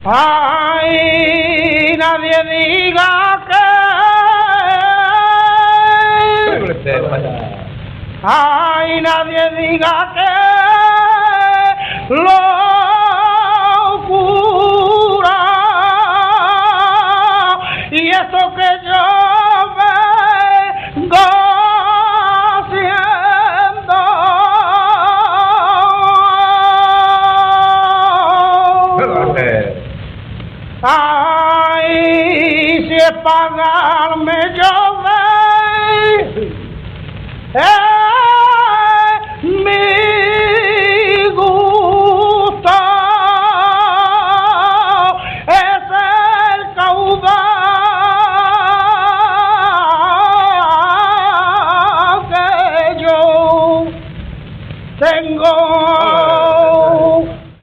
Ay, nadie diga que. Ay, nadie diga que locura. Y eso que yo vengo haciendo. Ay, si es pagarme yo